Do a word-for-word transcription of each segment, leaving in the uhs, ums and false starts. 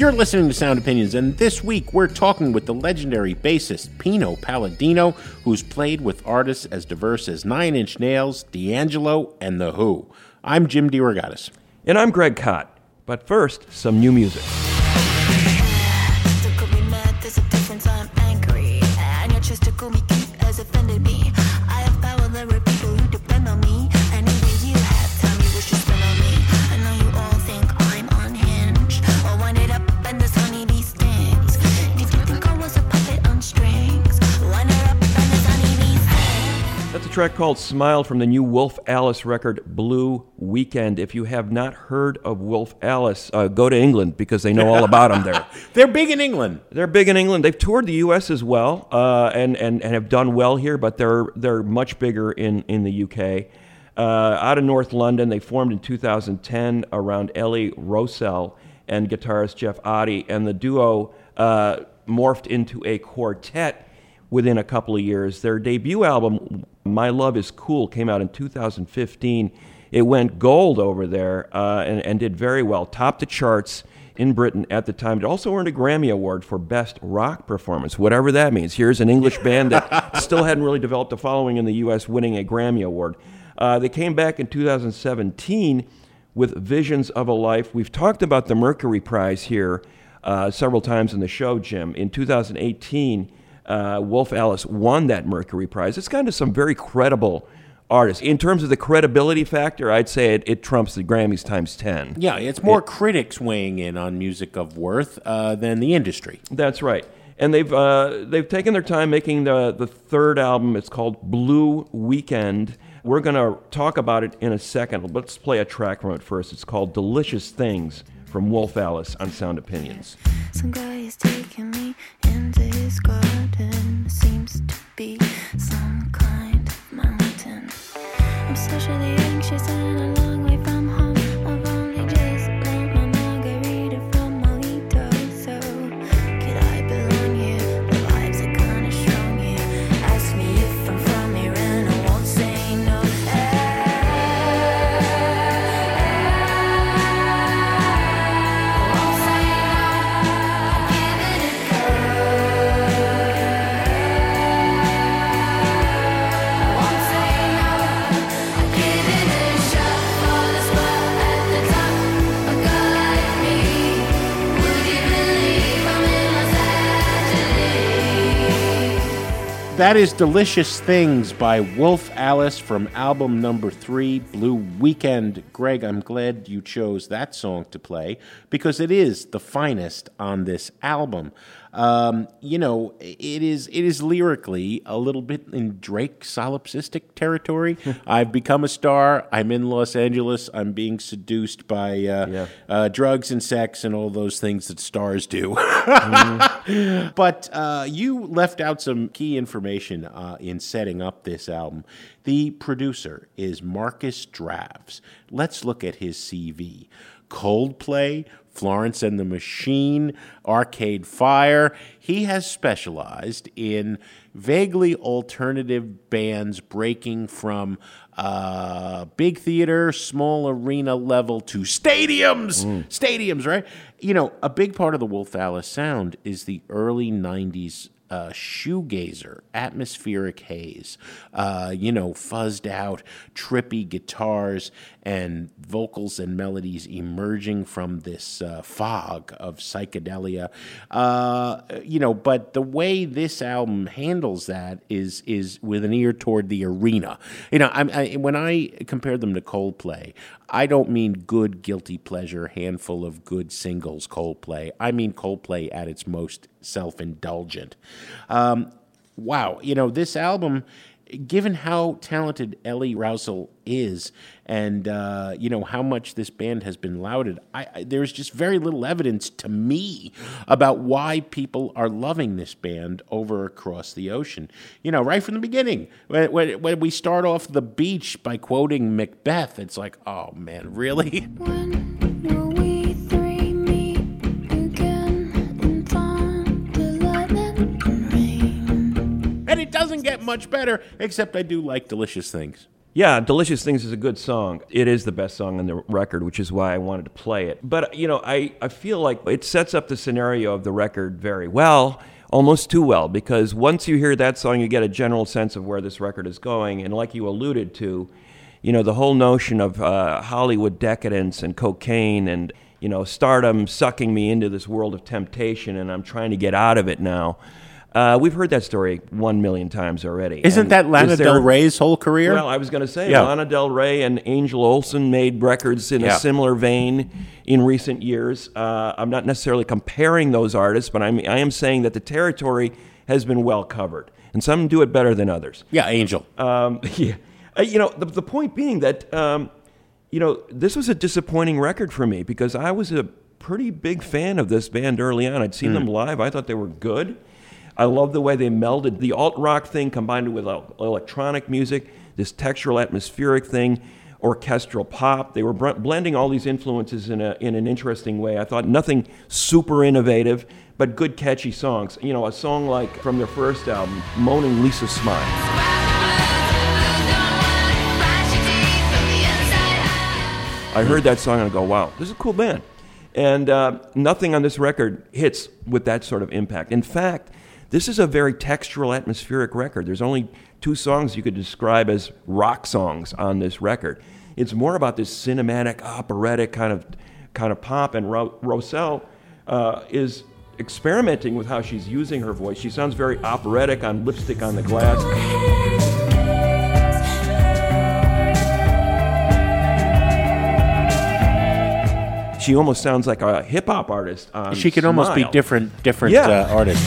You're listening to Sound Opinions, and this week we're talking with the legendary bassist Pino Palladino, who's played with artists as diverse as Nine Inch Nails, D'Angelo, and The Who. I'm Jim DeRogatis. And I'm Greg Kot. But first, some new music. Track called Smile from the new Wolf Alice record, Blue Weekend. If you have not heard of Wolf Alice, uh, go to England because they know all about them there. They're big in England. They're big in England. They've toured the U S as well uh, and, and, and have done well here, but they're they're much bigger in, in the U K. Uh, out of North London, they formed in two thousand ten around Ellie Rosell and guitarist Jeff Oddie, and the duo uh, morphed into a quartet within a couple of years. Their debut album, My Love Is Cool, came out in two thousand fifteen. It went gold over there uh, and, and did very well. Topped the charts in Britain at the time. It also earned a Grammy Award for Best Rock Performance, whatever that means. Here's an English band that still hadn't really developed a following in the U S winning a Grammy Award. Uh, they came back in two thousand seventeen with Visions of a Life. We've talked about the Mercury Prize here uh, several times in the show, Jim. In two thousand eighteen, Uh, Wolf Alice won that Mercury Prize. It's gone to some very credible artists. In terms of the credibility factor, I'd say it, it trumps the Grammys times ten. Yeah, it's more it, critics weighing in on music of worth uh, than the industry. That's right. And they've uh, they've taken their time making the, the third album. It's called Blue Weekend. We're going to talk about it in a second. Let's play a track from it first. It's called Delicious Things from Wolf Alice on Sound Opinions. Some guy is taking me into his garden. Seems to be some kind of mountain. I'm socially anxious and a long way from home. I've only just learned my margarita from Mojito. So could I belong here? The vibes are kinda strong here. Ask me if I'm from here and I won't say no. That is Delicious Things by Wolf Alice from album number three, Blue Weekend. Greg, I'm glad you chose that song to play because it is the finest on this album. Um, you know, it is it is lyrically a little bit in Drake solipsistic territory. I've become a star. I'm in Los Angeles. I'm being seduced by uh, yeah. uh, drugs and sex and all those things that stars do. mm. But uh, you left out some key information uh, in setting up this album. The producer is Marcus Draves. Let's look at his C V. Coldplay, Florence and the Machine, Arcade Fire. He has specialized in vaguely alternative bands breaking from uh, big theater, small arena level to stadiums. Mm. Stadiums, right? You know, a big part of the Wolf Alice sound is the early nineties Uh, shoegazer, atmospheric haze, uh, you know, fuzzed out, trippy guitars and vocals and melodies emerging from this uh, fog of psychedelia. Uh, you know, but the way this album handles that is is with an ear toward the arena. You know, I, I, when I compare them to Coldplay, I don't mean good guilty pleasure, handful of good singles Coldplay. I mean Coldplay at its most self-indulgent. Um, wow, you know, this album, given how talented Ellie Rosell is and, uh, you know, how much this band has been lauded, I, I, there's just very little evidence to me about why people are loving this band over across the ocean. You know, right from the beginning, when, when, when we start off the beach by quoting Macbeth, it's like, oh, man, really? When will we three meet again in thunder, lightning, and rain? And it doesn't get much better, except I do like Delicious Things. Yeah, Delicious Things is a good song. It is the best song on the record, which is why I wanted to play it. But, you know, I, I feel like it sets up the scenario of the record very well, almost too well, because once you hear that song, you get a general sense of where this record is going. And like you alluded to, you know, the whole notion of uh, Hollywood decadence and cocaine and, you know, stardom sucking me into this world of temptation, and I'm trying to get out of it now. Uh, we've heard that story one million times already. Isn't And that Lana is there- Del Rey's whole career? Well, I was going to say, Yeah. Lana Del Rey and Angel Olsen made records in Yeah. a similar vein in recent years. Uh, I'm not necessarily comparing those artists, but I'm, I am saying that the territory has been well covered, and some do it better than others. yeah, Angel. Um, yeah. Uh, you know, the, the point being that, um, you know, this was a disappointing record for me because I was a pretty big fan of this band early on. I'd seen them live. I thought they were good. I love the way they melded the alt-rock thing combined with el- electronic music, this textural, atmospheric thing, orchestral pop. They were br- blending all these influences in, a, in an interesting way. I thought nothing super innovative, but good, catchy songs. You know, a song like from their first album, Moaning Lisa Smile. I heard that song and I go, wow, this is a cool band. And uh, nothing on this record hits with that sort of impact. In fact, this is a very textural, atmospheric record. There's only two songs you could describe as rock songs on this record. It's more about this cinematic, operatic kind of kind of pop. And Ro- Roselle uh, is experimenting with how she's using her voice. She sounds very operatic on Lipstick on the Glass. She almost sounds like a hip hop artist. On She could almost be Smile. different different Yeah. uh, artists.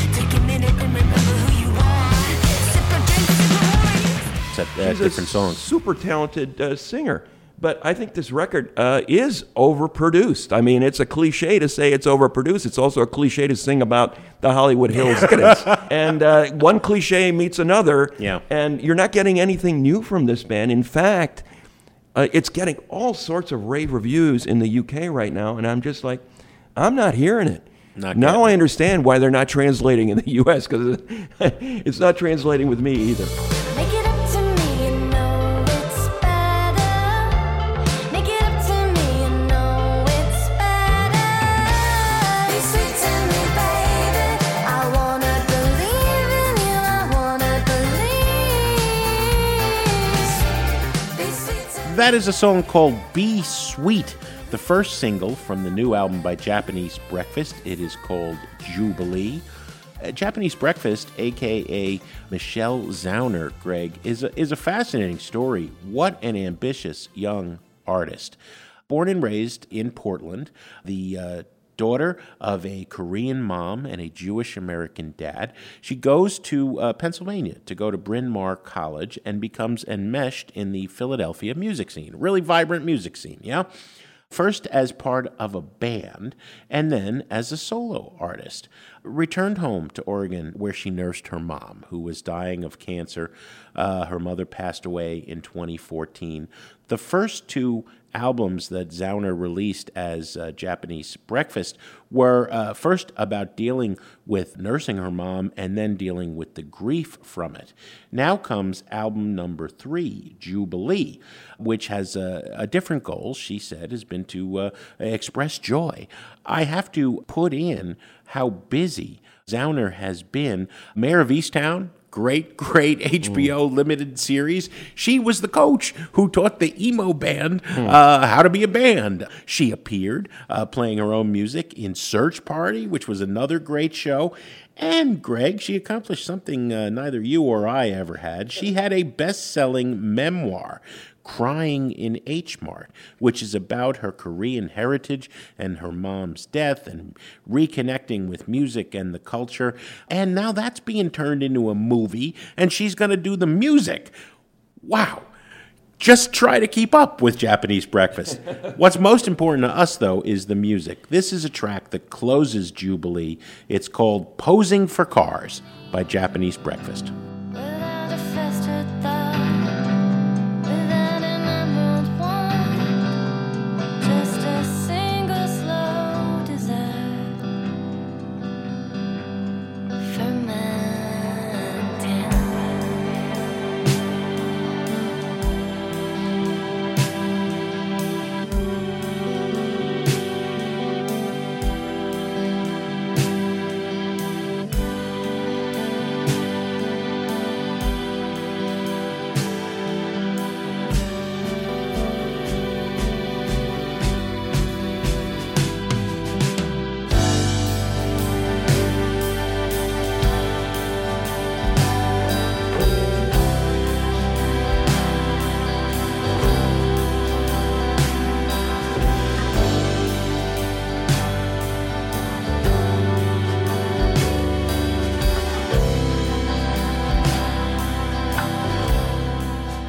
At, uh, She's different a songs. super talented uh, singer. But I think this record uh, is overproduced. I mean, it's a cliche to say it's overproduced. It's also a cliche to sing about the Hollywood Hills decadence. And uh, one cliche meets another. Yeah. And you're not getting anything new from this band. In fact, uh, it's getting all sorts of rave reviews in the U K right now. And I'm just like, I'm not hearing it. Not now getting I it. understand why they're not translating in the U S because it's not translating with me either. Make it up to me, you know it's better. Make it up to me, you know it's better. Be sweet to me, baby. I wanna believe in you. I wanna believe. Be sweet to me. That is a song called Be Sweet, the first single from the new album by Japanese Breakfast. It is called Jubilee. Uh, Japanese Breakfast, a k a. Michelle Zauner, Greg, is a, is a fascinating story. What an ambitious young artist. Born and raised in Portland, the uh, daughter of a Korean mom and a Jewish-American dad, she goes to uh, Pennsylvania to go to Bryn Mawr College and becomes enmeshed in the Philadelphia music scene. Really vibrant music scene, yeah? First as part of a band, and then as a solo artist. Returned home to Oregon, where she nursed her mom, who was dying of cancer. Uh, her mother passed away in twenty fourteen. The first two albums that Zauner released as uh, Japanese Breakfast were uh, first about dealing with nursing her mom and then dealing with the grief from it. Now comes album number three, Jubilee, which has a, a different goal, she said, has been to uh, express joy. I have to put in how busy Zauner has been. Mayor of Easttown, great, great H B O limited series. She was the coach who taught the emo band uh, how to be a band. She appeared uh, playing her own music in Search Party, which was another great show. And, Greg, she accomplished something uh, neither you or I ever had. She had a best-selling memoir, Crying in H Mart, which is about her Korean heritage and her mom's death and reconnecting with music and the culture. And now that's being turned into a movie, and she's going to do the music. Wow. Just try to keep up with Japanese Breakfast. What's most important to us, though, is the music. This is a track that closes Jubilee. It's called Posing for Cars by Japanese Breakfast. Without a festered thought, without an emerald wand, just a single slow desire fermenting.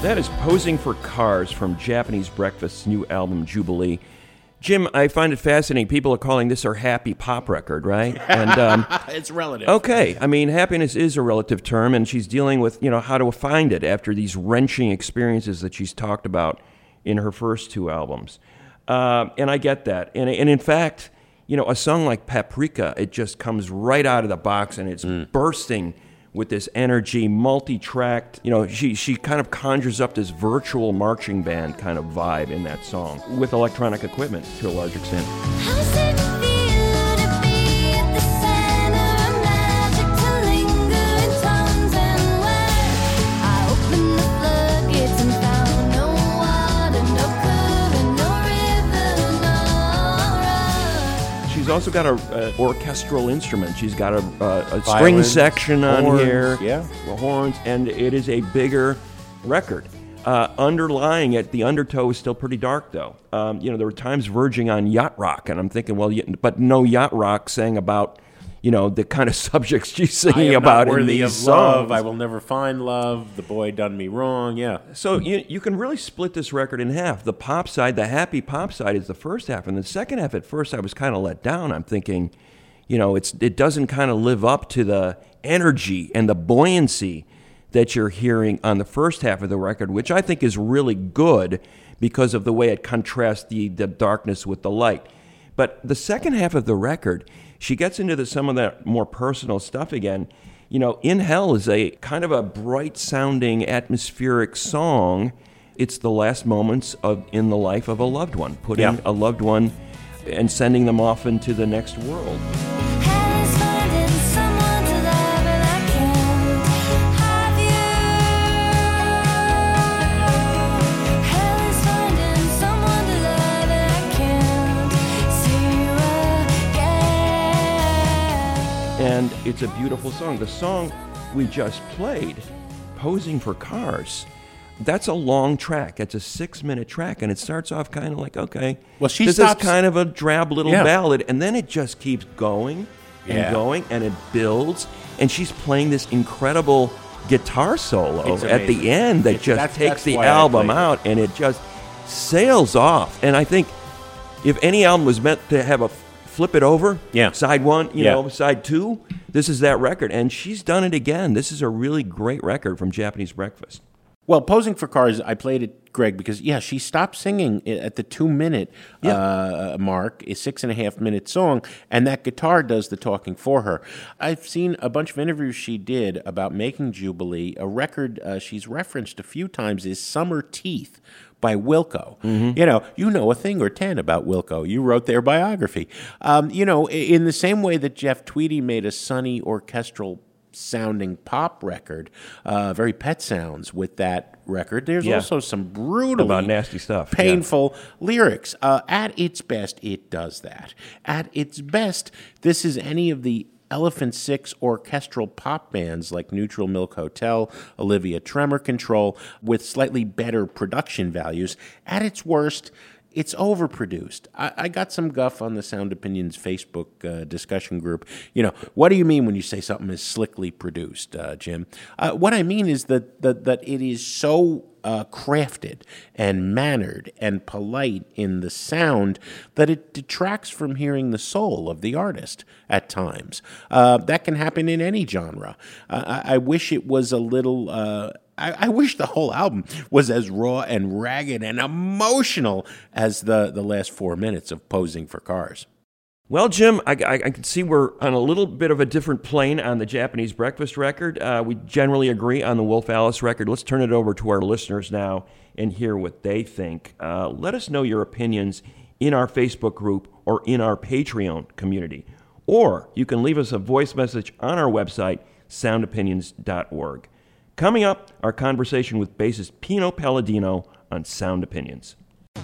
That is Posing for Cars from Japanese Breakfast's new album, Jubilee. Jim, I find it fascinating. People are calling this her happy pop record, right? And um, it's relative. Okay. I mean, happiness is a relative term, and she's dealing with, you know, how to find it after these wrenching experiences that she's talked about in her first two albums. Uh, and I get that. And, and in fact, you know, a song like Paprika, it just comes right out of the box, and it's mm. bursting with this energy, multi-tracked. You know, she she kind of conjures up this virtual marching band kind of vibe in that song with electronic equipment to a large extent. How's it feel to be at the center of magic, to linger in tones and words? I opened the floodgates and found no water, no current, no river, no road. She's also got a, a orchestral instrument. She's got a, a, a string Violins, section on horns, here, yeah. the horns, and it is a bigger record. Uh, underlying it, the undertow is still pretty dark, though. Um, you know, there were times verging on yacht rock, and I'm thinking, well, but no yacht rock sang about, you know, the kind of subjects she's singing I am about not in worthy these of love. songs. I will never find love. The boy done me wrong. Yeah. So you you can really split this record in half. The pop side, the happy pop side, is the first half, and the second half. At first, I was kind of let down. I'm thinking, you know, it's it doesn't kind of live up to the energy and the buoyancy that you're hearing on the first half of the record, which I think is really good because of the way it contrasts the, the darkness with the light. But the second half of the record, she gets into the, some of that more personal stuff again. You know, In Hell is a kind of a bright-sounding, atmospheric song. It's the last moments of in the life of a loved one, putting Yeah. a loved one and sending them off into the next world. Hell is finding someone to love, and I can't have you. Hell is finding someone to love, and I can't see you again. And it's a beautiful song. The song we just played, Posing for Cars, that's a long track. It's a six-minute track, and it starts off kind of like, okay, Well, she this stops- is kind of a drab little Yeah. ballad, and then it just keeps going and Yeah. going, and it builds, and she's playing this incredible guitar solo It's at amazing. the end that It's- just that's- takes that's the why I album played it. out, and it just sails off. And I think if any album was meant to have a f- flip it over, Yeah. side one, you Yeah. know, side two, this is that record, and she's done it again. This is a really great record from Japanese Breakfast. Well, Posing for Cars, I played it, Greg, because, yeah, she stopped singing i- at the two-minute uh, mark, a six-and-a-half-minute song, and that guitar does the talking for her. I've seen a bunch of interviews she did about making Jubilee. A record uh, she's referenced a few times is Summer Teeth by Wilco. You know, you know a thing or ten about Wilco. You wrote their biography. Um, you know, i- in the same way that Jeff Tweedy made a sunny orchestral sounding pop record, uh, very Pet Sounds with that record. There's Yeah. also some brutally About nasty stuff, yeah. painful lyrics. Uh, at its best, it does that. At its best, this is any of the Elephant Six orchestral pop bands like Neutral Milk Hotel, Olivia Tremor Control, with slightly better production values. At its worst, it's overproduced. I, I got some guff on the Sound Opinions Facebook uh, discussion group. You know, what do you mean when you say something is slickly produced, uh, Jim? Uh, what I mean is that that, that it is so uh, crafted and mannered and polite in the sound that it detracts from hearing the soul of the artist at times. Uh, that can happen in any genre. Uh, I, I wish it was a little... Uh, I, I wish the whole album was as raw and ragged and emotional as the, the last four minutes of Posing for Cars. Well, Jim, I, I, I can see we're on a little bit of a different plane on the Japanese Breakfast record. Uh, we generally agree on the Wolf Alice record. Let's turn it over to our listeners now and hear what they think. Uh, let us know your opinions in our Facebook group or in our Patreon community. Or you can leave us a voice message on our website, sound opinions dot org. Coming up, our conversation with bassist Pino Palladino on Sound Opinions.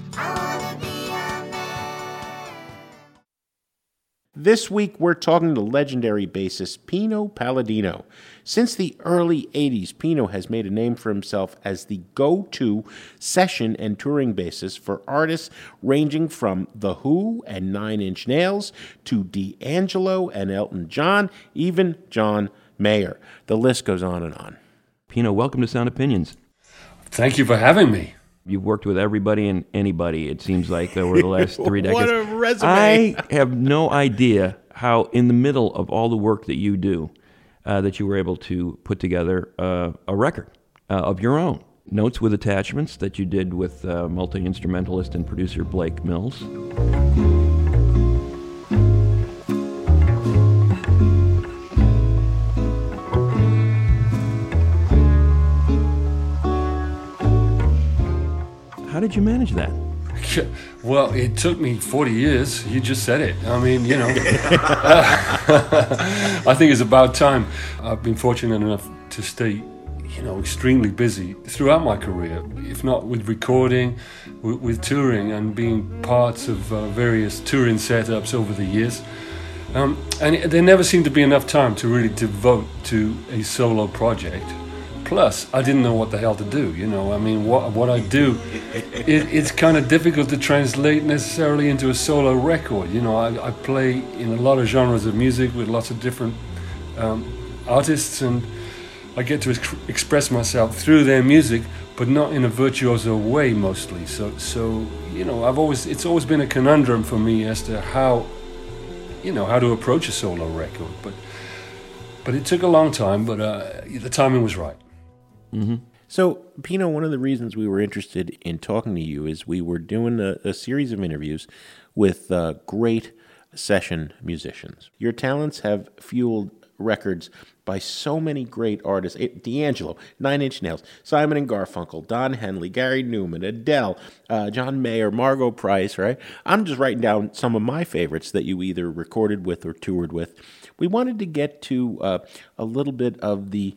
This week, we're talking to legendary bassist Pino Palladino. Since the early eighties, Pino has made a name for himself as the go-to session and touring bassist for artists ranging from The Who and Nine Inch Nails to D'Angelo and Elton John, even John Mayer. The list goes on and on. Pino, welcome to Sound Opinions. Thank you for having me. You've worked with everybody and anybody, it seems like, over the last three decades. What a resume. I have no idea how, in the middle of all the work that you do, uh, that you were able to put together uh, a record uh, of your own. Notes with Attachments that you did with uh, multi-instrumentalist and producer Blake Mills. How did you manage that? Well, it took me forty years. You just said it. I mean, you know, uh, I think it's about time. I've been fortunate enough to stay, you know, extremely busy throughout my career, if not with recording, with, with touring and being parts of uh, various touring setups over the years. Um, and it, there never seemed to be enough time to really devote to a solo project. Plus, I didn't know what the hell to do, you know. I mean, what what I do, it, it's kind of difficult to translate necessarily into a solo record. You know, I, I play in a lot of genres of music with lots of different um, artists, and I get to ex- express myself through their music, but not in a virtuoso way mostly. So, so you know, I've always it's always been a conundrum for me as to how, you know, how to approach a solo record. But but it took a long time, but uh, the timing was right. Mm-hmm. So, Pino, one of the reasons we were interested in talking to you is we were doing a, a series of interviews with uh, great session musicians. Your talents have fueled records by so many great artists. D'Angelo, Nine Inch Nails, Simon and Garfunkel, Don Henley, Gary Newman, Adele, uh, John Mayer, Margot Price, right? I'm just writing down some of my favorites that you either recorded with or toured with. We wanted to get to uh, a little bit of the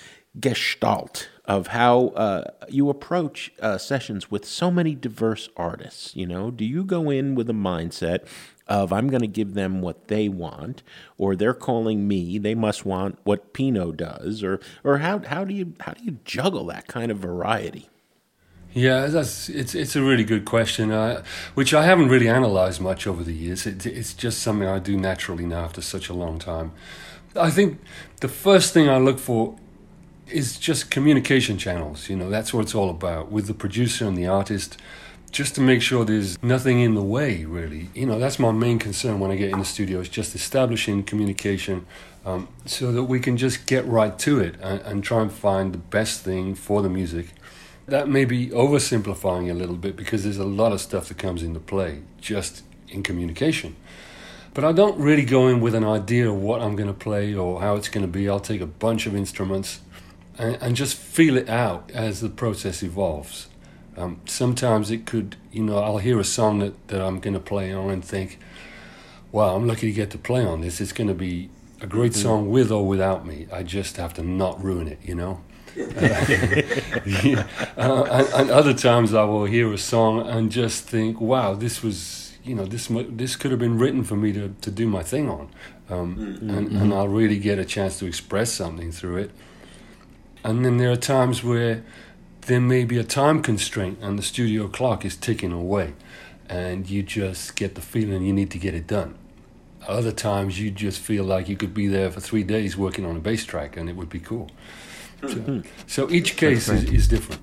gestalt of how uh, you approach uh, sessions with so many diverse artists. You know, do you go in with a mindset of I'm going to give them what they want, or they're calling me, they must want what Pino does, or or how how do you how do you juggle that kind of variety? Yeah, that's it's it's a really good question, uh, which I haven't really analyzed much over the years. It, it's just something I do naturally now after such a long time. I think the first thing I look for is just communication channels. You know, that's what it's all about, with the producer and the artist, just to make sure there's nothing in the way, really. You know, that's my main concern when I get in the studio, is just establishing communication um, so that we can just get right to it and, and try and find the best thing for the music. That may be oversimplifying a little bit, because there's a lot of stuff that comes into play just in communication. But I don't really go in with an idea of what I'm going to play or how it's going to be. I'll take a bunch of instruments and, and just feel it out as the process evolves. Um, sometimes it could, you know, I'll hear a song that, that I'm going to play on and think, wow, I'm lucky to get to play on this. It's going to be a great mm-hmm. song with or without me. I just have to not ruin it, you know? uh, yeah. uh, and, and other times I will hear a song and just think, wow, this was, you know, this this could have been written for me to, to do my thing on. Um, mm-hmm. and, and I'll really get a chance to express something through it. And then there are times where there may be a time constraint and the studio clock is ticking away and you just get the feeling you need to get it done. Other times you just feel like you could be there for three days working on a bass track and it would be cool. So, so each case is, is different.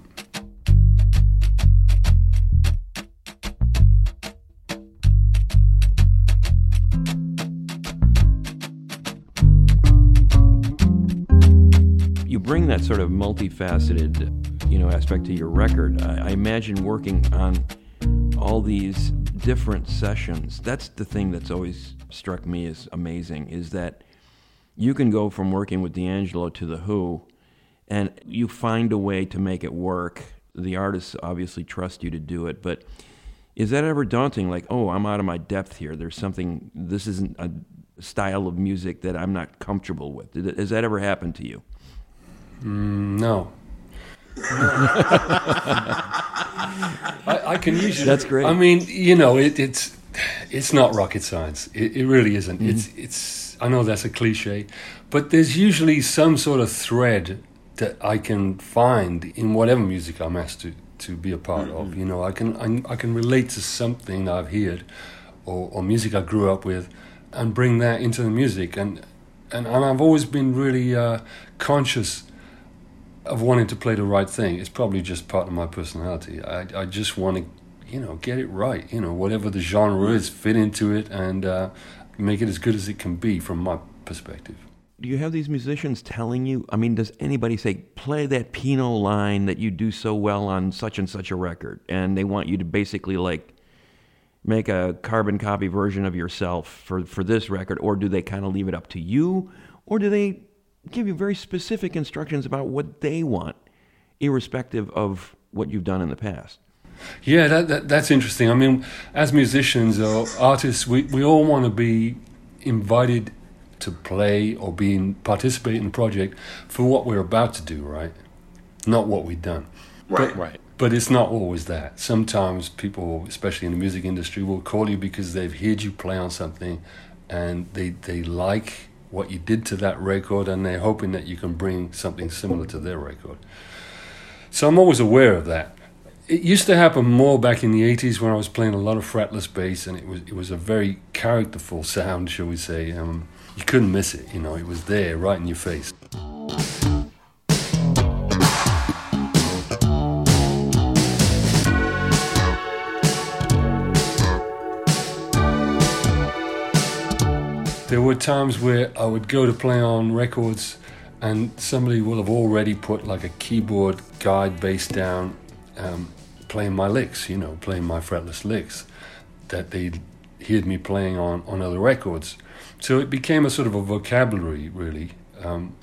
You bring that sort of multifaceted, you know, aspect to your record. I, I imagine working on all these different sessions. That's the thing that's always struck me as amazing, is that you can go from working with D'Angelo to The Who, and you find a way to make it work. The artists obviously trust you to do it, but is that ever daunting? Like, oh, I'm out of my depth here. There's something, this isn't a style of music that I'm not comfortable with. Has that ever happened to you? Mm, no. I, I can usually. That's great. I mean, you know, it, it's it's not rocket science. It, it really isn't. Mm-hmm. It's it's. I know that's a cliche, but there's usually some sort of thread that I can find in whatever music I'm asked to, to be a part mm-hmm. of. You know, I can I, I can relate to something that I've heard, or, or music I grew up with, and bring that into the music. And and, and I've always been really uh, conscious of wanting to play the right thing. It's probably just part of my personality. I, I just want to, you know, get it right. You know, whatever the genre is, fit into it and uh, make it as good as it can be from my perspective. Do you have these musicians telling you, I mean, does anybody say, play that Pino line that you do so well on such and such a record? And they want you to basically like make a carbon copy version of yourself for, for this record? Or do they kind of leave it up to you? Or do they give you very specific instructions about what they want, irrespective of what you've done in the past? Yeah, that, that that's interesting. I mean, as musicians or artists, we, we all want to be invited to play or be in, participate in the project for what we're about to do, right? Not what we've done. Right, but, right. But it's not always that. Sometimes people, especially in the music industry, will call you because they've heard you play on something and they they like what you did to that record and they're hoping that you can bring something similar to their record. So I'm always aware of that. It used to happen more back in the eighties when I was playing a lot of fretless bass, and it was it was a very characterful sound, shall we say. Um, you couldn't miss it, you know, it was there, right in your face. There were times where I would go to play on records and somebody will have already put like a keyboard guide bass down, um, playing my licks, you know, playing my fretless licks that they'd heard me playing on, on other records. So it became a sort of a vocabulary, really, um,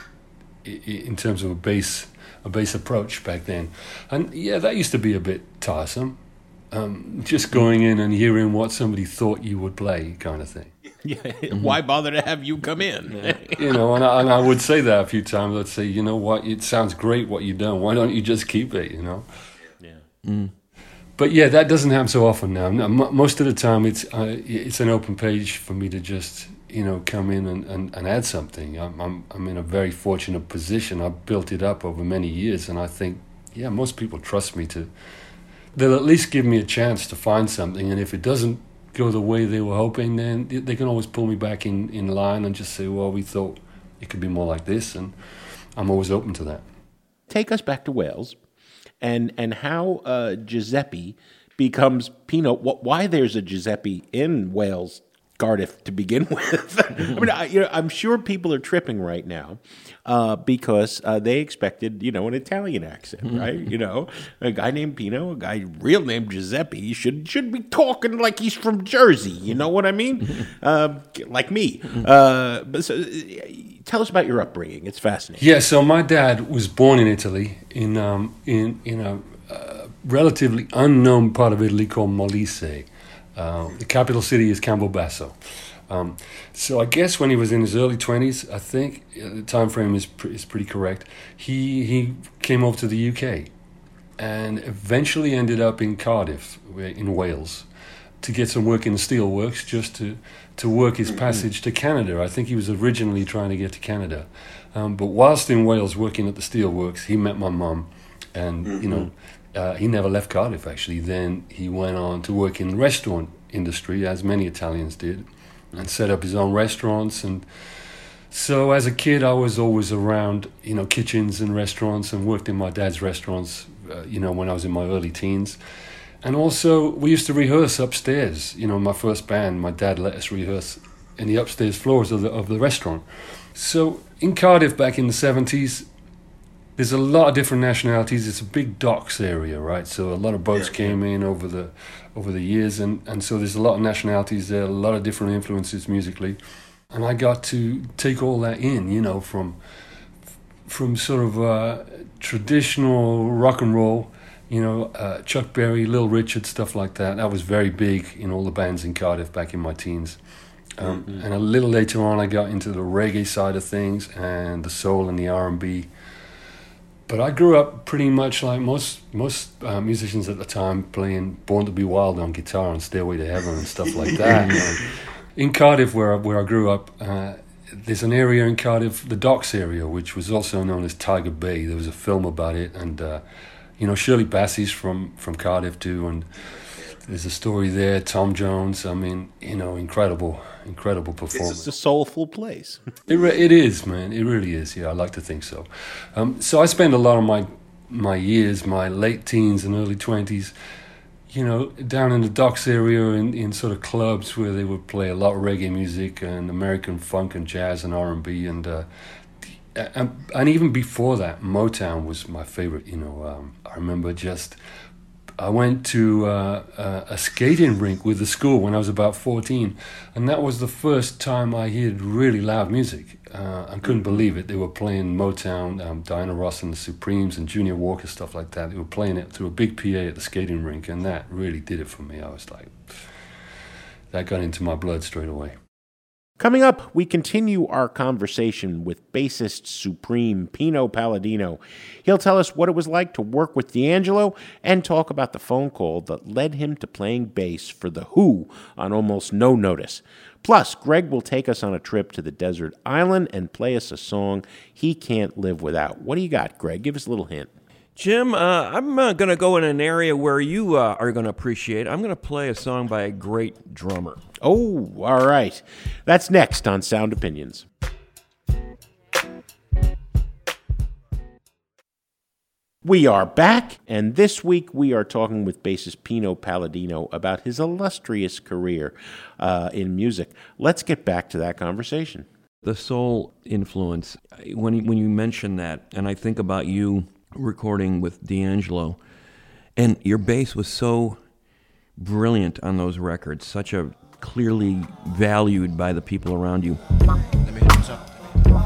in terms of a bass, a bass approach back then. And yeah, that used to be a bit tiresome. Um, just going in and hearing what somebody thought you would play, kind of thing. Yeah. Mm-hmm. Why bother to have you come in? You know, and I, and I would say that a few times. I'd say, you know what, it sounds great what you've done. Why don't you just keep it, you know? Yeah. Mm. But yeah, that doesn't happen so often now. Most of the time, it's uh, it's an open page for me to just, you know, come in and, and, and add something. I'm, I'm I'm in a very fortunate position. I've built it up over many years, and I think, yeah, most people trust me to. They'll at least give me a chance to find something, and if it doesn't go the way they were hoping, then they can always pull me back in, in line and just say, well, we thought it could be more like this, and I'm always open to that. Take us back to Wales. And and how uh, Giuseppe becomes Pino. Wh- why there's a Giuseppe in Wales, Cardiff to begin with? I mean, I, you know, I'm sure people are tripping right now uh, because uh, they expected, you know, an Italian accent, right? You know, a guy named Pino, a guy real named Giuseppe should should be talking like he's from Jersey. You know what I mean? Uh, like me. Uh, but so, tell us about your upbringing. It's fascinating. Yeah, so my dad was born in Italy, in um, in in a uh, relatively unknown part of Italy called Molise. Uh, the capital city is Campobasso. Um, so I guess when he was in his early twenties, I think uh, the time frame is pre- is pretty correct. He he came over to the U K, and eventually ended up in Cardiff, in Wales, to get some work in the steelworks, just to, to work his passage to Canada. I think he was originally trying to get to Canada. Um, but whilst in Wales working at the steelworks, he met my mum, and, mm-hmm. you know, uh, he never left Cardiff, actually. Then he went on to work in the restaurant industry, as many Italians did, and set up his own restaurants. And so as a kid, I was always around, you know, kitchens and restaurants, and worked in my dad's restaurants, uh, you know, when I was in my early teens. And also, we used to rehearse upstairs. You know, my first band, my dad let us rehearse in the upstairs floors of the of the restaurant. So in Cardiff back in the seventies, there's a lot of different nationalities. It's a big docks area, right? So a lot of boats yeah, came yeah. in over the over the years, and, and so there's a lot of nationalities there, a lot of different influences musically. And I got to take all that in, you know, from from sort of uh, traditional rock and roll, you know, uh, Chuck Berry, Little Richard, stuff like that. That was very big in all the bands in Cardiff back in my teens. Um, mm-hmm. And a little later on, I got into the reggae side of things and the soul and the R and B. But I grew up pretty much like most most uh, musicians at the time, playing Born to Be Wild on guitar and Stairway to Heaven and stuff like that. And in Cardiff, where I, where I grew up, uh, there's an area in Cardiff, the Docks area, which was also known as Tiger Bay. There was a film about it, and uh, you know, Shirley Bassey's from, from Cardiff too, and there's a story there. Tom Jones, I mean, you know, incredible, incredible performance. It's a soulful place. it re- it is, man. It really is. Yeah, I like to think so. Um, so I spend a lot of my my years, my late teens and early twenties, you know, down in the docks area in, in sort of clubs where they would play a lot of reggae music and American funk and jazz and R and B and uh, and, and even before that, Motown was my favorite. You know, um, I remember just I went to uh, a, a skating rink with the school when I was about fourteen, and that was the first time I heard really loud music. Uh, I couldn't believe it. They were playing Motown, um, Diana Ross and the Supremes and Junior Walker, stuff like that. They were playing it through a big P A at the skating rink, and that really did it for me. I was like, that got into my blood straight away. Coming up, we continue our conversation with bassist supreme Pino Palladino. He'll tell us what it was like to work with D'Angelo and talk about the phone call that led him to playing bass for The Who on almost no notice. Plus, Greg will take us on a trip to the desert island and play us a song he can't live without. What do you got, Greg? Give us a little hint. Jim, uh, I'm uh, going to go in an area where you uh, are going to appreciate. I'm going to play a song by a great drummer. Oh, all right. That's next on Sound Opinions. We are back, and this week we are talking with bassist Pino Palladino about his illustrious career uh, in music. Let's get back to that conversation. The soul influence, when, when you mention that, and I think about you recording with D'Angelo, and your bass was so brilliant on those records, such a clearly valued by the people around you. Let me hit this up.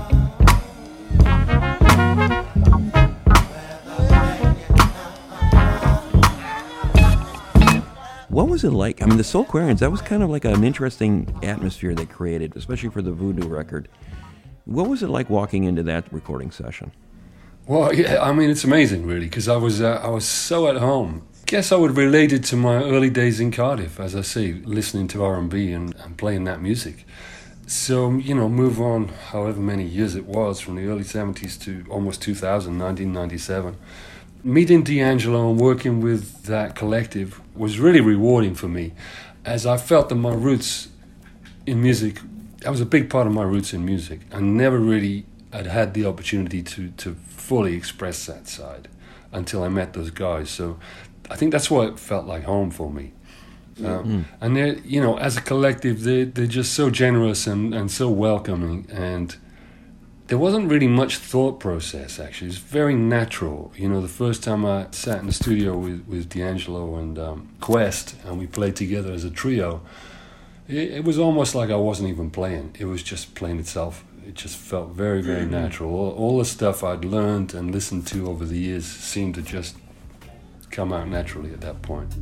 What was it like? I mean, the Soulquarians, that was kind of like an interesting atmosphere they created, especially for the Voodoo record. What was it like walking into that recording session? Well, yeah, I mean, it's amazing, really, because I was uh, I was so at home. Guess I would relate it to my early days in Cardiff, as I say, listening to R and B and, and playing that music. So, you know, move on however many years it was, from the early seventies to almost two thousand, nineteen ninety-seven. Meeting D'Angelo and working with that collective was really rewarding for me, as I felt that my roots in music, that was a big part of my roots in music. I never really had had the opportunity to, to fully express that side until I met those guys. So I think that's why it felt like home for me. Um, mm-hmm. And they're, you know, as a collective, they they're just so generous and, and so welcoming, and there wasn't really much thought process, actually. It's very natural. You know, the first time I sat in the studio with, with D'Angelo and um, Quest, and we played together as a trio, it, it was almost like I wasn't even playing. It was just playing itself. It just felt very, very natural. All, all the stuff I'd learned and listened to over the years seemed to just come out naturally at that point.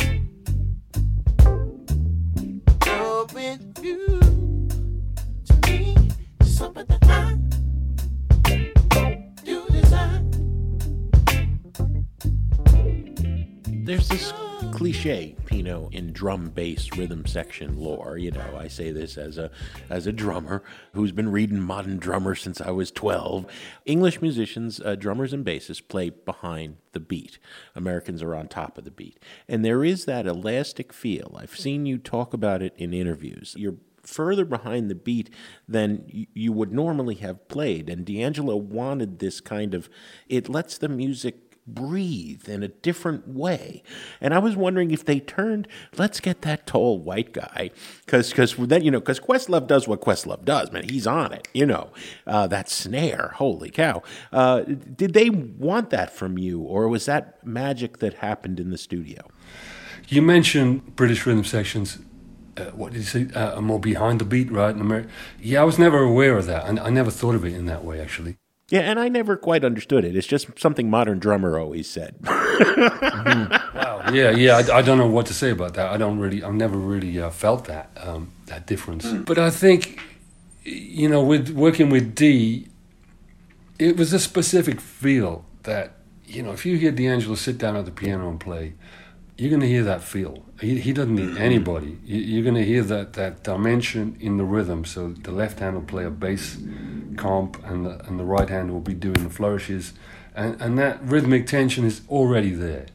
There's this cliche, Pino, in drum bass rhythm section lore. You know, I say this as a as a drummer who's been reading Modern Drummer since I was twelve. English musicians, uh, drummers and bassists, play behind the beat. Americans are on top of the beat. And there is that elastic feel. I've seen you talk about it in interviews. You're further behind the beat than you would normally have played. And D'Angelo wanted this kind of, it lets the music breathe in a different way. And I was wondering if they turned, let's get that tall white guy, because because then, you know, because Questlove does what Questlove does, man. He's on it, you know. Uh, that snare, holy cow. Uh, did they want that from you, or was that magic that happened in the studio? You mentioned British rhythm sections. Uh, what did you say? Uh, more behind the beat, right? In America. Yeah, I was never aware of that, and I never thought of it in that way, actually. Yeah, and I never quite understood it. It's just something Modern Drummer always said. mm-hmm. Wow. Yeah, yeah. I, I don't know what to say about that. I don't really. I've never really uh, felt that um, that difference. Mm. But I think, you know, with working with D, it was a specific feel that, you know, if you hear D'Angelo sit down at the piano and play, you're going to hear that feel. He, he doesn't need anybody. You, you're going to hear that, that dimension in the rhythm. So the left hand will play a bass comp, and the, and the right hand will be doing the flourishes. And, and that rhythmic tension is already there.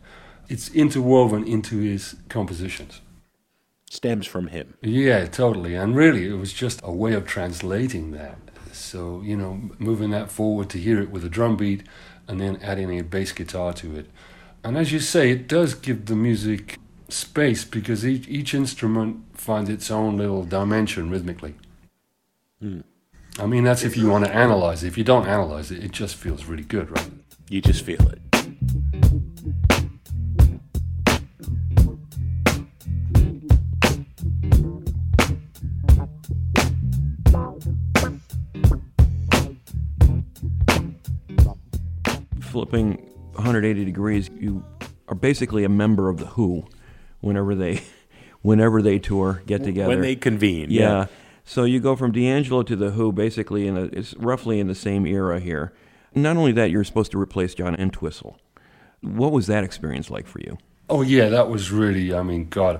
it's interwoven into his compositions. Stems from him. Yeah, totally. And really, it was just a way of translating that. So, you know, moving that forward to hear it with a drum beat and then adding a bass guitar to it. And as you say, it does give the music space because each, each instrument finds its own little dimension rhythmically. Mm. I mean, that's if you want to analyze it. If you don't analyze it, it just feels really good, right? You just feel it. Flipping one hundred eighty degrees, you are basically a member of the Who whenever they whenever they tour, get together. When they convene. Yeah. yeah. So you go from D'Angelo to the Who basically in a, it's roughly in the same era here. Not only that, you're supposed to replace John Entwistle. What was that experience like for you? Oh, yeah, that was really, I mean, God.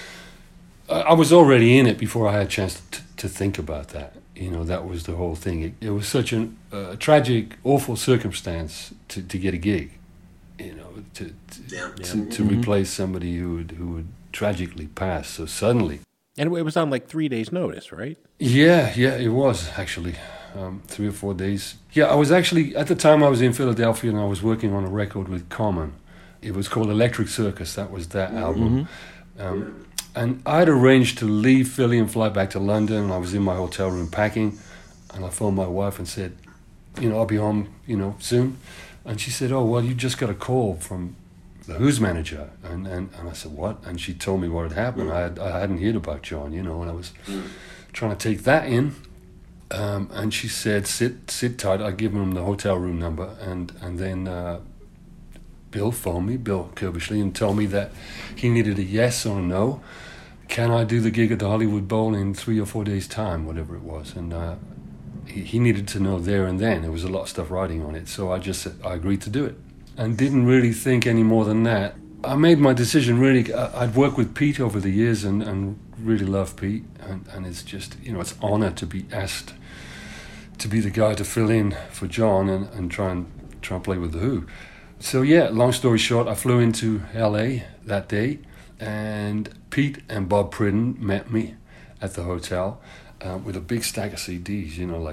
I, I was already in it before I had a chance to, to think about that. You know, that was the whole thing. It, it was such a uh, tragic, awful circumstance to, to get a gig, you know, to to, yeah. to, to Mm-hmm. replace somebody who would, who would tragically pass so suddenly. And it was on like three days' notice, right? Yeah, yeah, it was actually um, three or four days. Yeah, I was actually, at the time I was in Philadelphia and I was working on a record with Common. It was called Electric Circus, that was that album. Mm-hmm. Um, and I'd arranged to leave Philly and fly back to London, and I was in my hotel room packing, and I phoned my wife and said, you know, I'll be home, you know, soon. And she said, oh, well, you just got a call from the Who's manager. And, and, and I said, what? And she told me what had happened. I, had, I hadn't heard about John, you know, and I was trying to take that in. Um, and she said, sit sit tight. I give him the hotel room number. And, and then uh, Bill phoned me, Bill Kerbishley, and told me that he needed a yes or a no. Can I do the gig at the Hollywood Bowl in three or four days' time, whatever it was? And uh, he, he needed to know there and then. There was a lot of stuff riding on it. So I just said, I agreed to do it. And didn't really think any more than that. I made my decision really. I'd worked with Pete over the years and, and really love Pete. And, and it's just, you know, it's an honor to be asked to be the guy to fill in for John and, and try and try and play with the Who. So yeah, long story short, I flew into L A that day, and Pete and Bob Pridden met me at the hotel uh, with a big stack of C Ds, you know, like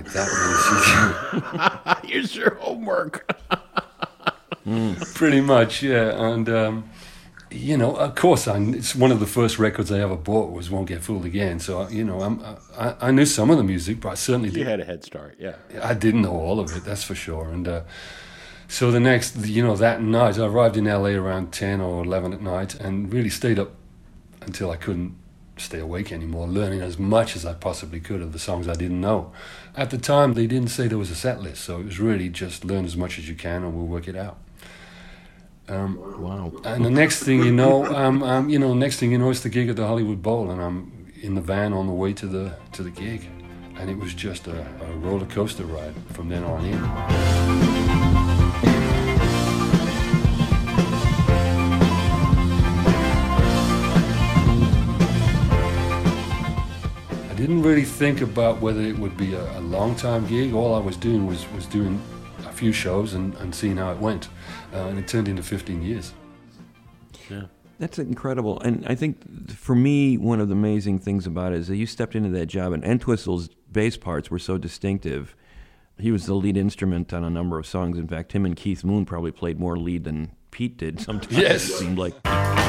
that many C Ds. Here's your homework. Mm. Pretty much, yeah. And, um, you know, of course, I, it's one of the first records I ever bought was Won't Get Fooled Again. So, you know, I'm, I, I knew some of the music, but I certainly You did. had a head start, yeah. I didn't know all of it, that's for sure. And uh, so the next, you know, that night, I arrived in L A around ten or eleven at night and really stayed up until I couldn't stay awake anymore, learning as much as I possibly could of the songs I didn't know. At the time, they didn't say there was a set list, so it was really just learn as much as you can and we'll work it out. Um, Wow. and the next thing you know, um, um, you know, next thing you know, it's the gig at the Hollywood Bowl, and I'm in the van on the way to the to the gig, and it was just a, a roller coaster ride from then on in. I didn't really think about whether it would be a, a long time gig. All I was doing was was doing a few shows and, and seeing how it went, uh, and it turned into fifteen years. Yeah. That's incredible. And I think for me, one of the amazing things about it is that you stepped into that job, and Entwistle's bass parts were so distinctive. He was the lead instrument on a number of songs. In fact, him and Keith Moon probably played more lead than Pete did sometimes. Yes. It seemed like.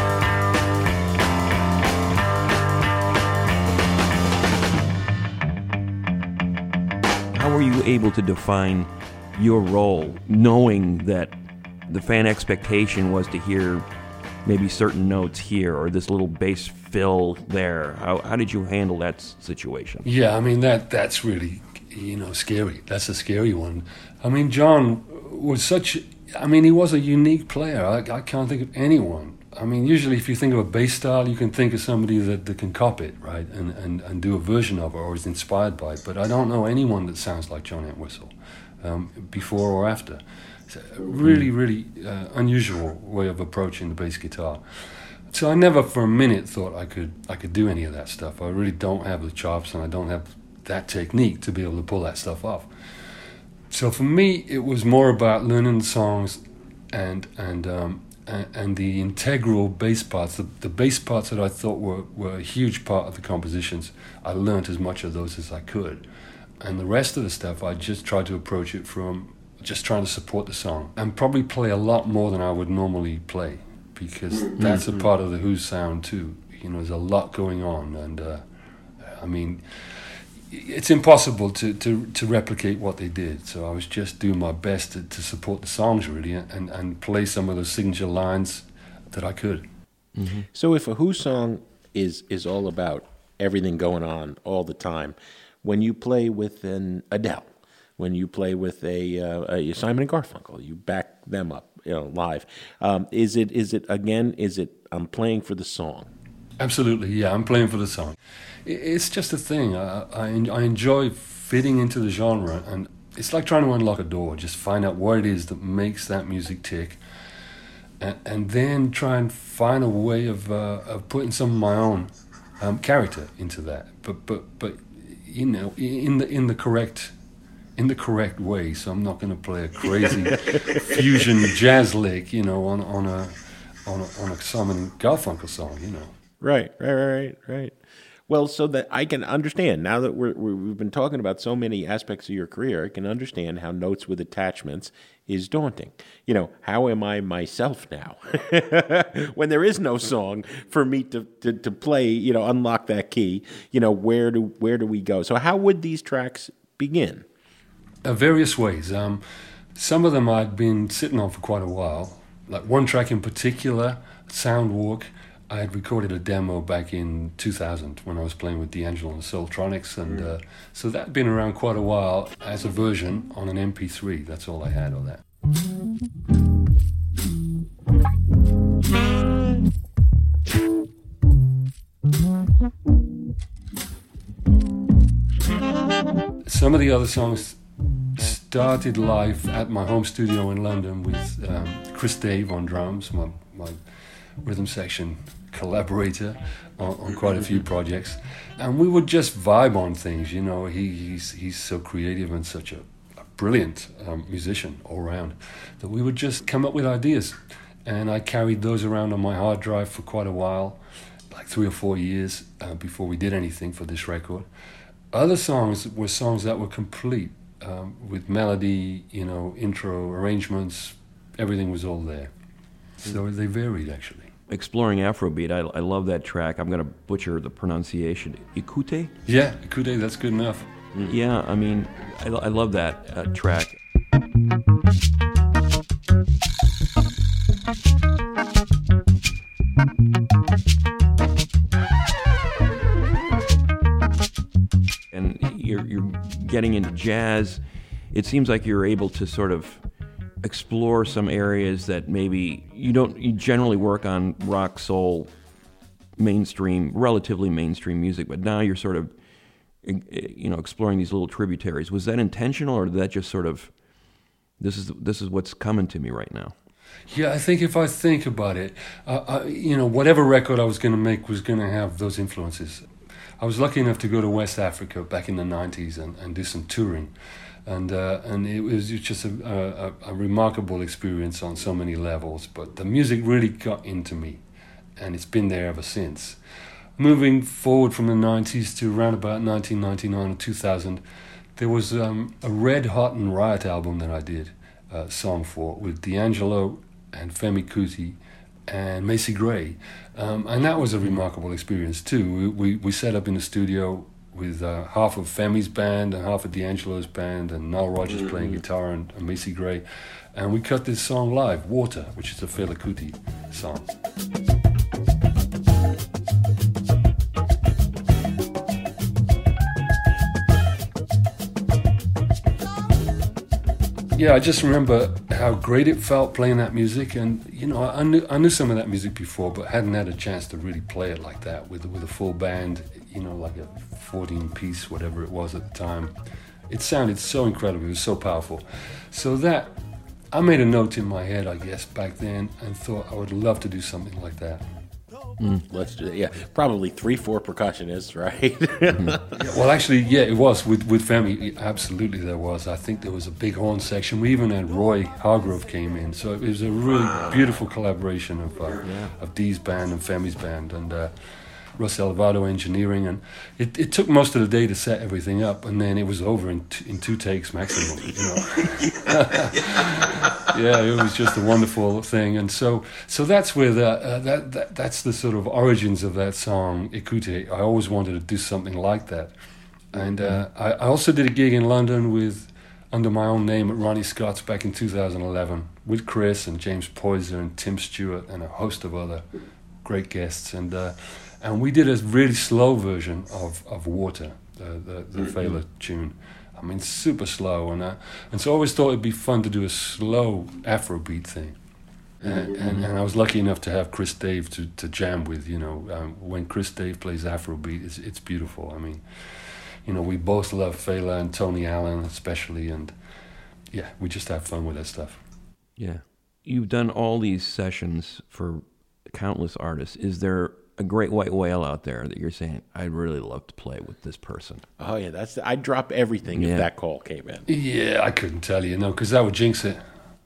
How were you able to define your role, knowing that the fan expectation was to hear maybe certain notes here or this little bass fill there? How how did you handle that s- situation? Yeah, I mean, that that's really, you know, scary. That's a scary one. I mean, John was such, I mean, he was a unique player. I, I can't think of anyone. I mean, usually if you think of a bass style, you can think of somebody that, that can cop it, right, and, and, and do a version of it or is inspired by it. But I don't know anyone that sounds like John Entwistle, um, before or after. It's a really, really uh, unusual way of approaching the bass guitar. So I never for a minute thought I could I could do any of that stuff. I really don't have the chops and I don't have that technique to be able to pull that stuff off. So for me, it was more about learning the songs and and um, and, and the integral bass parts, the, the bass parts that I thought were, were a huge part of the compositions, I learnt as much of those as I could. And the rest of the stuff, I just tried to approach it from just trying to support the song and probably play a lot more than I would normally play, because that's a part of the Who sound too. You know, there's a lot going on, and uh, I mean, it's impossible to, to, to replicate what they did. So I was just doing my best to, to support the songs, really, and, and play some of those signature lines that I could. Mm-hmm. So if a Who song is is all about everything going on all the time, when you play with an Adele, when you play with a, uh, a Simon and Garfunkel, you back them up, you know, live. Um, is it is it again? Is it I'm playing for the song? Absolutely, yeah. I'm playing for the song. It's just a thing. I, I I enjoy fitting into the genre, and it's like trying to unlock a door. Just find out what it is that makes that music tick, and, and then try and find a way of uh, of putting some of my own um, character into that. But but but you know, in the in the correct. in the correct way, so I'm not going to play a crazy fusion jazz lick, you know, on on a on a, on a Simon and Garfunkel song, you know. Right, right, right, right. Well, so that I can understand, now that we're, we're, we've been talking about so many aspects of your career, I can understand how Notes with Attachments is daunting. You know, how am I myself now? When there is no song for me to, to, to play, you know, unlock that key, you know, where do where do we go? So how would these tracks begin? Uh, various ways. Um, some of them I'd been sitting on for quite a while. Like one track in particular, Soundwalk, I had recorded a demo back in two thousand when I was playing with D'Angelo and the Soultronics, and uh, so that had been around quite a while as a version on an M P three. That's all I had of that. Some of the other songs started live at my home studio in London with um, Chris Dave on drums, my, my rhythm section collaborator on, on quite a few projects, and we would just vibe on things. You know, he, he's he's so creative and such a, a brilliant um, musician all around that we would just come up with ideas, and I carried those around on my hard drive for quite a while, like three or four years uh, before we did anything for this record. Other songs were songs that were complete um, with melody, you know, intro, arrangements, everything was all there. So they varied, actually. Exploring Afrobeat, I, I love that track. I'm going to butcher the pronunciation. Écoutez? Yeah, Écoutez, that's good enough. Mm. Yeah, I mean, I, I love that uh, track. And you're, you're getting into jazz. It seems like you're able to sort of explore some areas that maybe you don't you generally work on rock, soul, mainstream, relatively mainstream music, but now you're sort of, you know, exploring these little tributaries. Was that intentional, or did that just sort of, this is this is what's coming to me right now? Yeah, I think if I think about it, uh, I, you know, whatever record I was going to make was going to have those influences. I was lucky enough to go to West Africa back in the nineties and, and do some touring. And uh, and it was just a, a, a remarkable experience on so many levels. But the music really got into me, and it's been there ever since. Moving forward from the nineties to around about nineteen ninety-nine or two thousand, there was um, a Red Hot and Riot album that I did a song for with D'Angelo and Femi Kuti and Macy Gray. Um, and that was a remarkable experience too. We, we, we set up in the studio with uh, half of Femi's band and half of D'Angelo's band, and Nile Rodgers mm-hmm. playing guitar and, and Macy Gray. And we cut this song live, Water, which is a Fela Kuti song. Yeah, I just remember how great it felt playing that music, and you know, I knew I knew some of that music before, but hadn't had a chance to really play it like that with with a full band, you know, like a fourteen piece, whatever it was at the time. It sounded so incredible, it was so powerful. So that, I made a note in my head, I guess, back then, and thought I would love to do something like that. Mm. Let's do it. Yeah, probably three, four percussionists, right? Mm-hmm. Well, actually, yeah, it was with with Femi. Absolutely, there was. I think there was a big horn section. We even had Roy Hargrove came in, so it was a really beautiful collaboration of uh, yeah. of Dee's band and Femi's band, and uh, Russ Elvado engineering, and it, it took most of the day to set everything up, and then it was over in t- in two takes maximum. You know, yeah, it was just a wonderful thing, and so so that's where the uh, that, that that's the sort of origins of that song. Écoutez, I always wanted to do something like that, and uh, I, I also did a gig in London with under my own name at Ronnie Scott's back in two thousand eleven with Chris and James Poyser and Tim Stewart and a host of other great guests, and. Uh, And we did a really slow version of, of Water, uh, the, the mm-hmm. Fela tune. I mean, super slow. And uh, and so I always thought it'd be fun to do a slow Afrobeat thing. And, mm-hmm. and, and I was lucky enough to have Chris Dave to, to jam with, you know. Um, when Chris Dave plays Afrobeat, it's, it's beautiful. I mean, you know, we both love Fela and Tony Allen especially. And, yeah, we just have fun with that stuff. Yeah. You've done all these sessions for countless artists. Is there a great white whale out there that you're saying, I'd really love to play with this person? Oh, yeah, that's the, I'd drop everything yeah. if that call came in. Yeah, I couldn't tell you, no, because that would jinx it.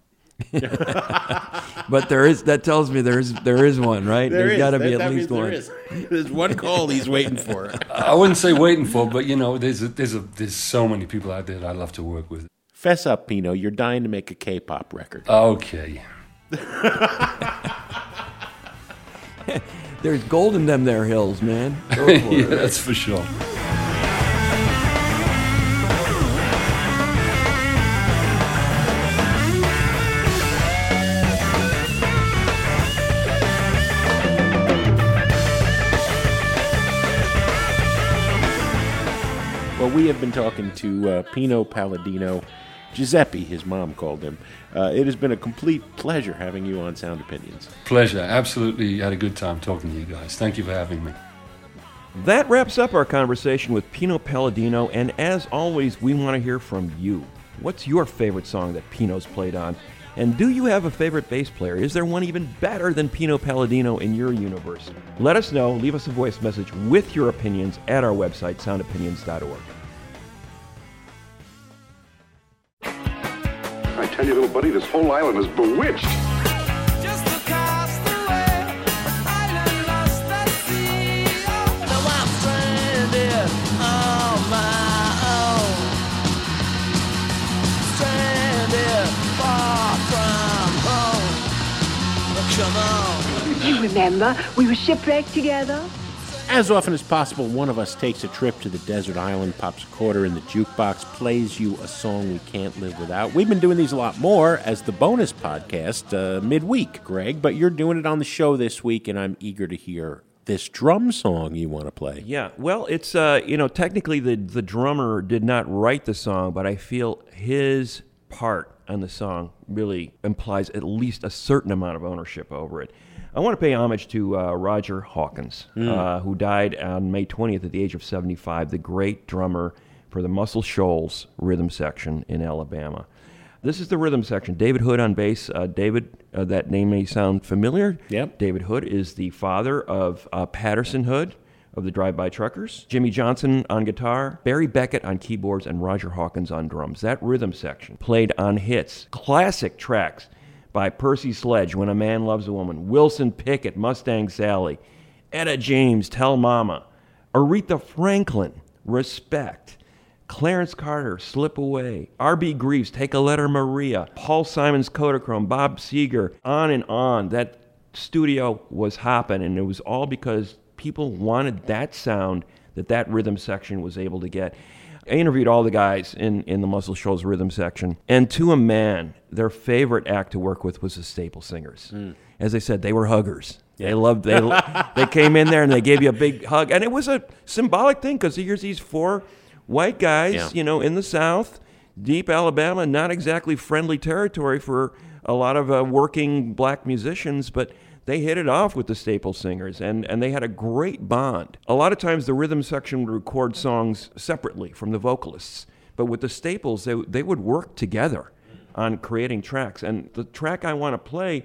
But there is, that tells me there is there is one, right? There There's got to be that, at that least one. There is. There's one call he's waiting for. I wouldn't say waiting for, but, you know, there's a, there's a, there's so many people out there that I love to work with. Fess up, Pino, you're dying to make a K-pop record. Okay. There's gold in them there hills, man. Yeah, that's for sure. Well, we have been talking to uh, Pino Palladino, Giuseppe, his mom called him. Uh, it has been a complete pleasure having you on Sound Opinions. Pleasure. Absolutely had a good time talking to you guys. Thank you for having me. That wraps up our conversation with Pino Palladino, and as always, we want to hear from you. What's your favorite song that Pino's played on? And do you have a favorite bass player? Is there one even better than Pino Palladino in your universe? Let us know. Leave us a voice message with your opinions at our website, sound opinions dot org. I tell you, little buddy, this whole island is bewitched. Just across the way, an island lost at sea. Now I'm stranded on my own. Stranded far from home. Come on. You remember, we were shipwrecked together. As often as possible, one of us takes a trip to the desert island, pops a quarter in the jukebox, plays you a song we can't live without. We've been doing these a lot more as the bonus podcast uh, midweek, Greg, but you're doing it on the show this week, and I'm eager to hear this drum song you want to play. Yeah, well, it's, uh, you know, technically the, the drummer did not write the song, but I feel his part on the song really implies at least a certain amount of ownership over it. I want to pay homage to uh, Roger Hawkins, mm. uh, who died on May twentieth at the age of seventy-five, the great drummer for the Muscle Shoals rhythm section in Alabama. This is the rhythm section. David Hood on bass. Uh, David, uh, that name may sound familiar. Yep. David Hood is the father of uh, Patterson Hood of the Drive-By Truckers, Jimmy Johnson on guitar, Barry Beckett on keyboards, and Roger Hawkins on drums. That rhythm section played on hits, classic tracks by Percy Sledge, When a Man Loves a Woman, Wilson Pickett, Mustang Sally, Etta James, Tell Mama, Aretha Franklin, Respect, Clarence Carter, Slip Away, R B Greaves, Take a Letter Maria, Paul Simon's Kodachrome, Bob Seger, on and on. That studio was hopping, and it was all because people wanted that sound that that rhythm section was able to get. I interviewed all the guys in, in the Muscle Shoals rhythm section, and to a man, their favorite act to work with was the Staple Singers. Mm. As I said, they were huggers. Yeah. They loved. They they came in there and they gave you a big hug, and it was a symbolic thing because here's these four white guys, yeah. you know, in the South, deep Alabama, not exactly friendly territory for a lot of uh, working black musicians, but they hit it off with the Staple Singers, and, and they had a great bond. A lot of times the rhythm section would record songs separately from the vocalists, but with the Staples, they, they would work together on creating tracks. And the track I want to play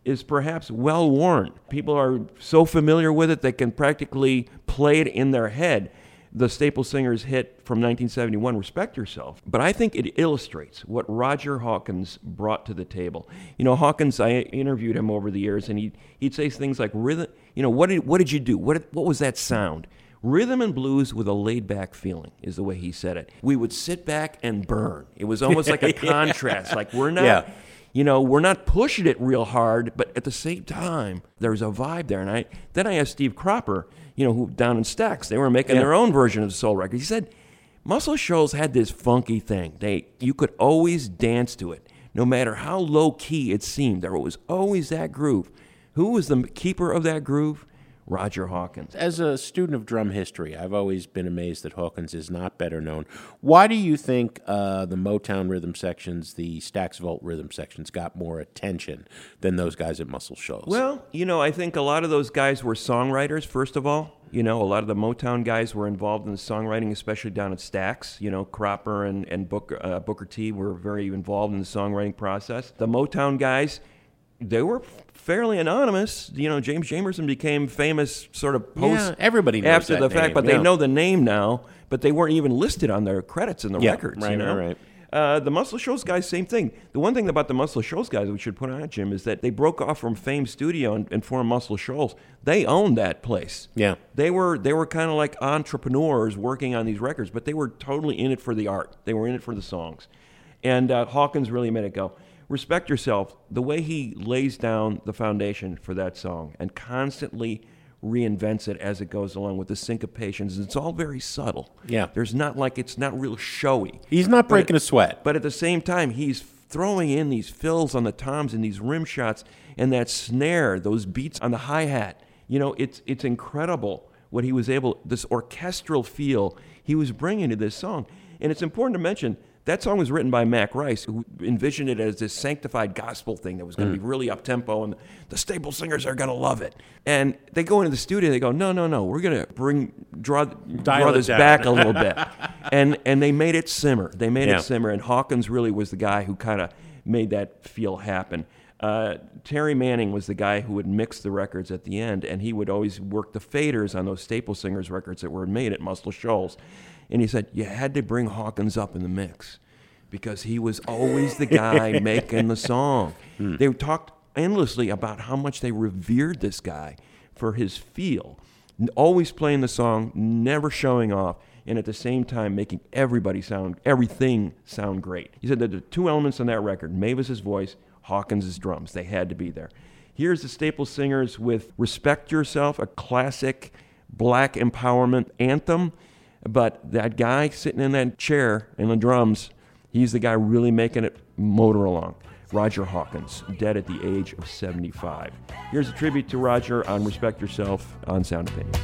is perhaps well worn. People are so familiar with it they can practically play it in their head. The Staple Singers hit from nineteen seventy-one, Respect Yourself. But I think it illustrates what Roger Hawkins brought to the table. You know, Hawkins, I interviewed him over the years, and he'd, he'd say things like, rhythm, you know, what did, what did you do? What, what was that sound? Rhythm and blues with a laid-back feeling is the way he said it. We would sit back and burn. It was almost like a contrast. Yeah. Like we're not, yeah. you know, we're not pushing it real hard, but at the same time, there's a vibe there. And I then I asked Steve Cropper, you know, who down in Stax, they were making yeah. their own version of the soul record. He said, Muscle Shoals had this funky thing. They you could always dance to it, no matter how low-key it seemed. There was always that groove. Who was the keeper of that groove? Roger Hawkins. As a student of drum history, I've always been amazed that Hawkins is not better known. Why do you think uh, the Motown rhythm sections, the Stax Volt rhythm sections, got more attention than those guys at Muscle Shoals? Well, you know, I think a lot of those guys were songwriters, first of all. You know, a lot of the Motown guys were involved in the songwriting, especially down at Stax. You know, Cropper and, and Booker, uh, Booker T were very involved in the songwriting process. The Motown guys, they were fairly anonymous. You know, James Jamerson became famous sort of post yeah, everybody knows after that the name, fact, but yeah. they know the name now, but they weren't even listed on their credits in the yeah, records. Right, you know? right, right. Uh, the Muscle Shoals guys, same thing. The one thing about the Muscle Shoals guys we should put on, Jim, is that they broke off from Fame Studio and, and formed Muscle Shoals. They owned that place. Yeah. They were they were kind of like entrepreneurs working on these records, but they were totally in it for the art. They were in it for the songs. And uh, Hawkins really made it go. Respect Yourself, the way he lays down the foundation for that song and constantly reinvents it as it goes along with the syncopations. It's all very subtle. Yeah. There's not like, it's not real showy. He's not breaking but, a sweat. But at the same time, he's throwing in these fills on the toms and these rim shots and that snare, those beats on the hi-hat. You know, it's it's incredible what he was able, this orchestral feel he was bringing to this song. And it's important to mention, that song was written by Mac Rice, who envisioned it as this sanctified gospel thing that was going to mm. be really up-tempo, and the Staple Singers are going to love it. And they go into the studio, they go, no, no, no, we're going to bring draw, draw this back a little bit. And and they made it simmer. They made yeah. it simmer, and Hawkins really was the guy who kind of made that feel happen. Uh, Terry Manning was the guy who would mix the records at the end, and he would always work the faders on those Staple Singers records that were made at Muscle Shoals. And he said, you had to bring Hawkins up in the mix because he was always the guy making the song. Hmm. They talked endlessly about how much they revered this guy for his feel, always playing the song, never showing off, and at the same time making everybody sound, everything sound great. He said that the two elements on that record, Mavis's voice, Hawkins' drums, they had to be there. Here's the Staple Singers with Respect Yourself, a classic black empowerment anthem. But that guy sitting in that chair in the drums, he's the guy really making it motor along. Roger Hawkins, dead at the age of seventy-five. Here's a tribute to Roger on Respect Yourself on Sound Opinions.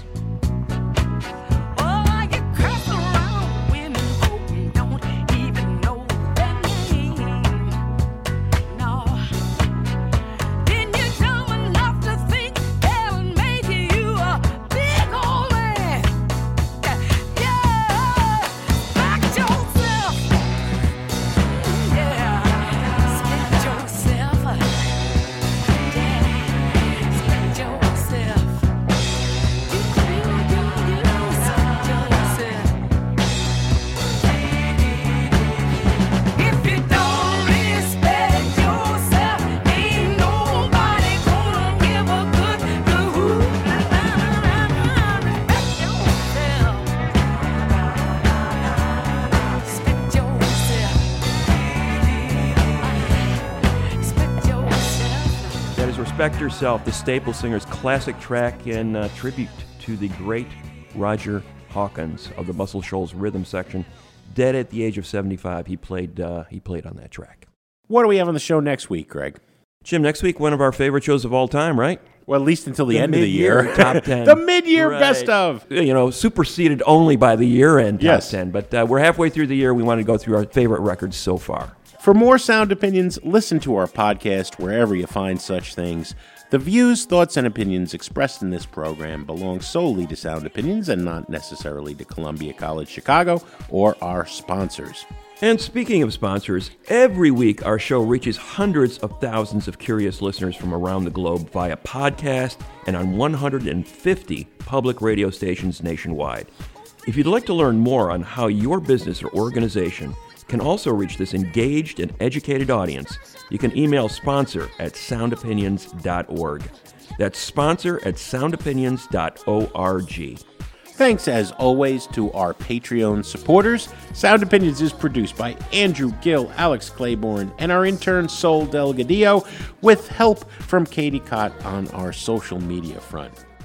Respect Yourself, the Staple Singers' classic track in uh, tribute to the great Roger Hawkins of the Muscle Shoals rhythm section. Dead at the age of seventy-five, he played uh, he played on that track. What do we have on the show next week, Greg? Jim, next week, one of our favorite shows of all time, right? Well, at least until the, the end of the year. Top ten. The mid-year right. best of. You know, superseded only by the year-end top yes. ten. But uh, we're halfway through the year. We want to go through our favorite records so far. For more Sound Opinions, listen to our podcast wherever you find such things. The views, thoughts, and opinions expressed in this program belong solely to Sound Opinions and not necessarily to Columbia College Chicago or our sponsors. And speaking of sponsors, every week our show reaches hundreds of thousands of curious listeners from around the globe via podcast and on one hundred fifty public radio stations nationwide. If you'd like to learn more on how your business or organization can also reach this engaged and educated audience, you can email sponsor at sound opinions dot org. That's sponsor at sound opinions dot org. Thanks, as always, to our Patreon supporters. Sound Opinions is produced by Andrew Gill, Alex Claiborne, and our intern, Sol Delgadillo, with help from Katie Cott on our social media front.